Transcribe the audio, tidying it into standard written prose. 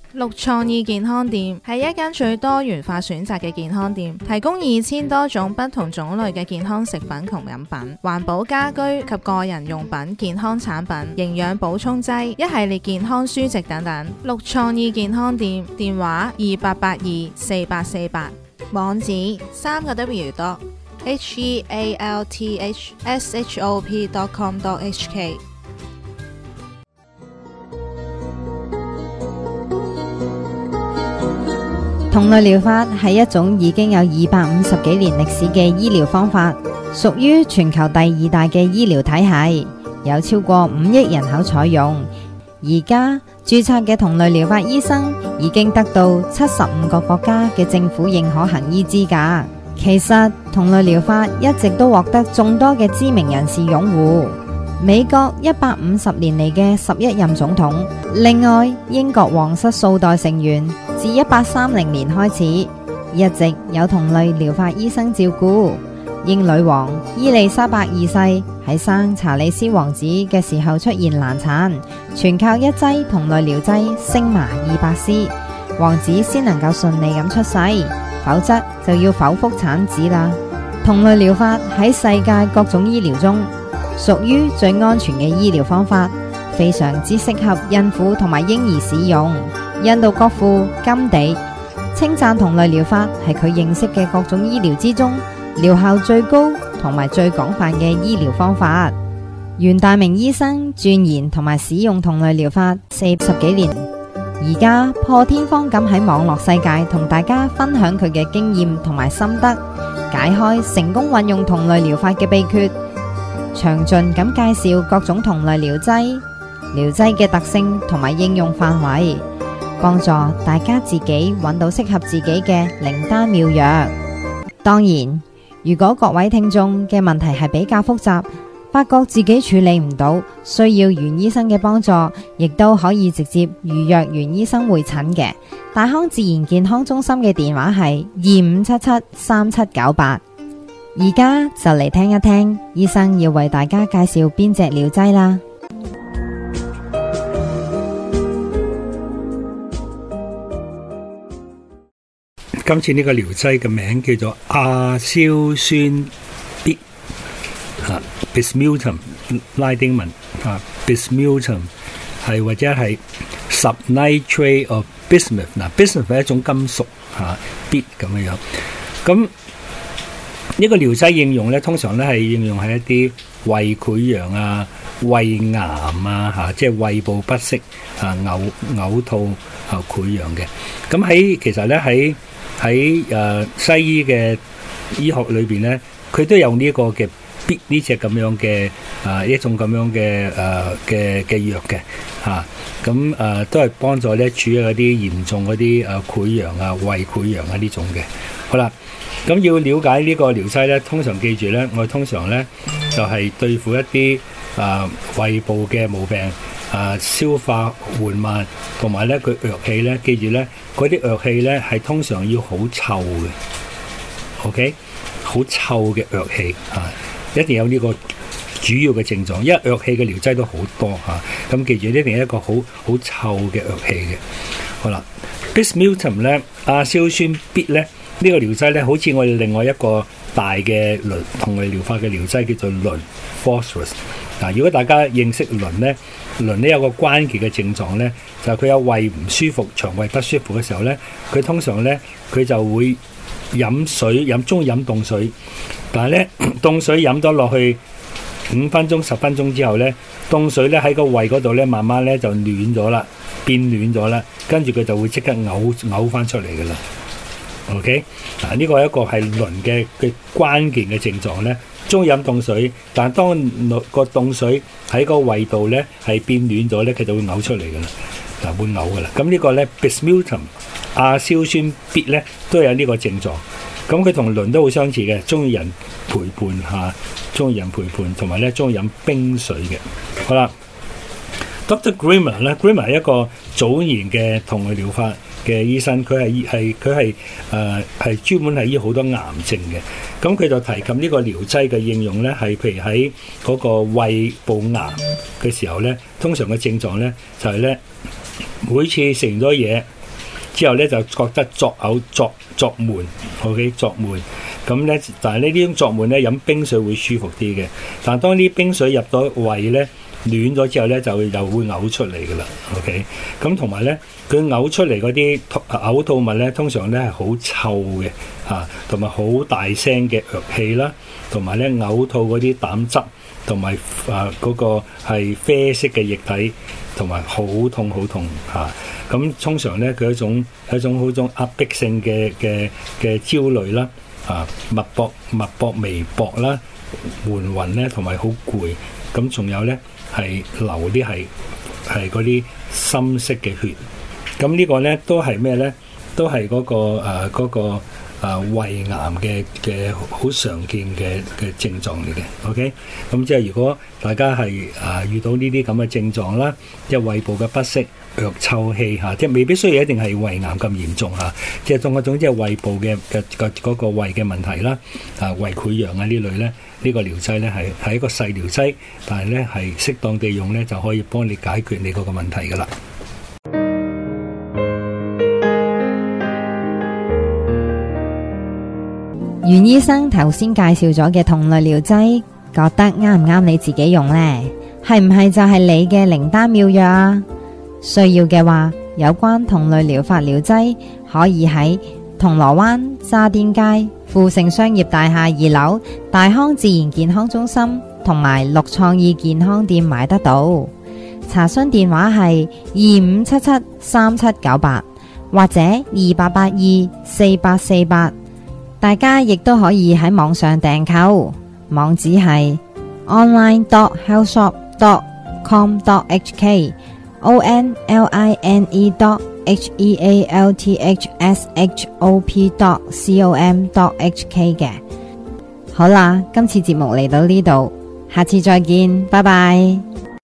綠創意健康店係一間最多元化選擇嘅健康店，提供2000多種不同種類嘅健康食品同飲品、環保家居及個人用品、健康產品、營養補充劑、一系列健康書籍等等。綠創意健康店電話28824848，網址3個 healthshop.com.hk。 同類療法係一種已經有250幾年歷史嘅醫療方法，屬於全球第2大嘅醫療體系，有超過5億人口採用。而家註冊嘅同類療法醫生已經得到75個國家嘅政府認可行醫資格。其實同類療法一直都獲得眾多嘅知名人士擁護。美國150年嚟嘅11任總統，另外英國皇室數代成員自1830年開始，一直有同類療法醫生照顧。英女王伊麗莎白二世喺生查理斯王子嘅時候出現難產，全靠一劑同類療劑星麻200絲，王子先能夠順利咁出世，否則就要剖腹產子啦。同類療法喺世界各種醫療中屬於最安全嘅醫療方法，非常之適合孕婦同埋嬰兒使用。印度國父甘地稱讚同類療法係佢認識嘅各種醫療之中療效最高同埋最廣泛嘅醫療方法。袁大明醫生鑽研同埋使用同類療法40幾年，而家破天荒咁喺網絡世界同大家分享佢嘅經驗同埋心得，解開成功運用同類療法嘅秘訣，詳盡咁介紹各種同類療劑嘅特性同埋應用範圍，幫助大家自己揾到適合自己嘅靈丹妙藥。當然，如果各位聽眾嘅問題係比較複雜，發覺自己處理唔到，需要袁醫生嘅幫助，亦都可以直接預約袁醫生會診嘅。大康自然健康中心嘅電話係25773798。而家就嚟聽一聽醫生要為大家介紹邊隻療劑啦。 今次呢個療劑嘅名叫做亞硝酸鉑，Bismuthum 拉丁文，Bismuthum 係或者係 subnitrate of bismuth。bismuth 係一種金屬鉑咁樣。咁呢個療劑應用咧，通常咧係應用喺一啲胃潰瘍啊、胃癌啊即係胃部不適嘔吐潰瘍嘅。咁其實咧喺西醫嘅醫學裏邊咧，佢都有呢個嘅鉑呢隻咁樣嘅一種咁樣嘅嘅藥嘅咁都係幫助咧處理嗰啲嚴重嗰啲潰瘍啊、胃潰瘍啊呢種嘅。好啦。咁要了解呢個療劑咧，通常記住咧，我哋通常咧就係對付一啲胃部嘅毛病，消化緩慢，同埋咧佢藥氣咧，記住咧嗰啲藥氣咧係通常要好臭嘅 ，OK， 好臭嘅藥氣一定有呢個主要嘅症狀，因為藥氣嘅療劑都好多咁記住一定係一個好臭嘅藥氣嘅。好啦 ，Bismuthum 咧，亞硝酸鉑咧。呢個療劑咧，好似我哋另外一個大嘅同類療法嘅療劑叫做磷 phosphorus。如果大家認識磷咧有個關鍵嘅症狀咧，就係佢有胃唔舒服、腸胃不舒服嘅時候咧，佢通常咧佢就會中意飲凍水，但係咧凍水飲咗落去5分鐘、10分鐘之後咧，凍水咧喺個胃嗰度咧慢慢咧就暖咗啦，變暖咗啦，跟住佢就會即刻嘔翻出嚟㗎啦。OK， 呢個一個係磷嘅關鍵嘅症狀咧，中意飲凍水，但係當個凍水喺個胃度咧係變暖咗咧，佢就會嘔出嚟噶啦，會嘔噶啦。咁呢個咧 Bismuthum 亞硝酸鉑咧都有呢個症狀，咁佢同磷都好相似嘅，中意人陪伴同埋咧中意飲冰水嘅。好啦 ，Dr. Grimmer 咧 ，Grimmer 係一個早年嘅同類療法嘅醫生，佢係專門係醫好多癌症嘅。咁佢就提及呢個療劑嘅應用咧，係譬如喺嗰個胃部癌嘅時候咧，通常嘅症狀咧就係咧，每次食完咗嘢之後咧就覺得作嘔、作悶 ，OK 作悶。咁咧，但係呢種作悶咧，飲冰水會舒服啲嘅。但係當啲冰水入咗胃咧，暖咗之後咧，就又會嘔出嚟㗎啦。OK，咁同埋咧，佢嘔出嚟嗰啲嘔吐物咧，通常咧係好臭嘅嚇，同埋好大聲嘅藥氣啦，同埋咧嘔吐嗰啲膽汁，同埋嗰個係啡色嘅液體，同埋好痛嚇。咁通常咧，佢一種好種壓迫性嘅焦慮啦。脈搏微薄啦，緩暈咧，同埋好攰。咁仲有咧係流啲係嗰啲深色嘅血。咁呢個咧都係咩咧？都係嗰個胃癌嘅好常見嘅症狀嚟嘅。OK，咁即係如果大家係遇到呢啲咁嘅症狀啦，即係胃部嘅不適、藥臭氣嚇，即係未必需要一定係胃癌咁嚴重嚇，即係總之係胃部嘅嗰個胃嘅問題啦，胃潰瘍啊呢類咧，呢個療劑咧係一個細療劑，但係咧係適當地用咧就可以幫你解決你嗰個問題噶啦。 袁醫生頭先介紹咗嘅同類療劑，覺得啱唔啱你自己用呢？係唔係就係你嘅靈丹妙藥啊？需要嘅話，有關同類療法療劑可以喺銅鑼灣渣甸街富盛商業大廈2樓大康自然健康中心同埋綠創意健康店買得到。查詢電話係25773798或者28824848。大家亦都可以喺網上訂購，網址係 online.healthshop.com.hk online.healthshop.com.hk 嘅。好啦，今次節目嚟到呢度，下次再見，拜拜。